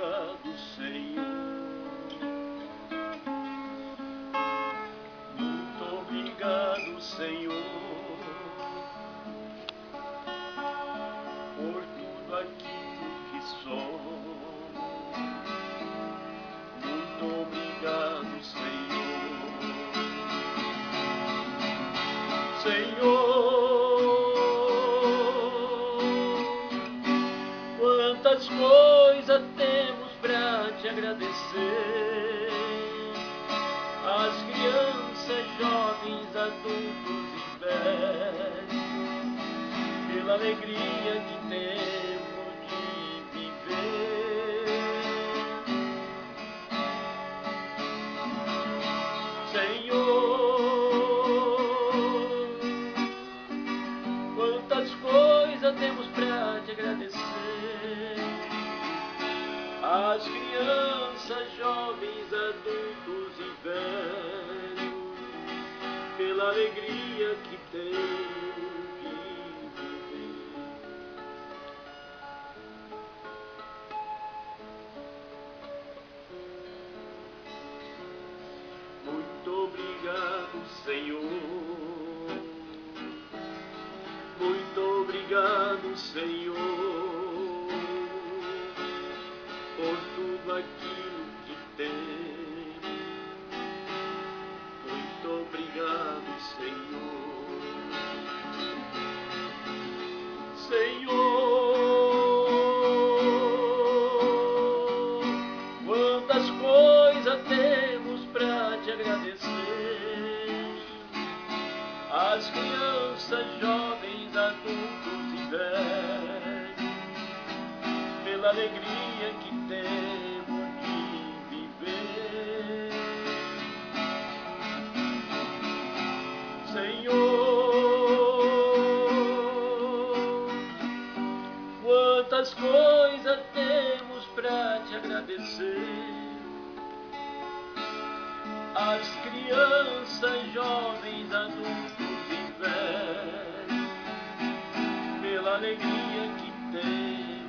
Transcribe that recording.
obrigado, Senhor. Muito obrigado, Senhor, por tudo aquilo que sou. Muito obrigado, Senhor. Senhor, quantas coisas temos pra te agradecer. As crianças, jovens, adultos e velhos, pela alegria que temos de viver. Senhor, quantas coisas temos pra te agradecer. As crianças, jovens, adultos e velhos, pela alegria que temos de viver. Muito obrigado, Senhor. Muito obrigado, Senhor, por tudo aquilo que tem. Muito obrigado, Senhor. Senhor, quantas coisas temos pra te agradecer. As crianças, jovens, adultos e velhos, pela alegria que temos de viver. Senhor, quantas coisas temos pra te agradecer. As crianças, jovens, adultos e velhos, pela alegria que temos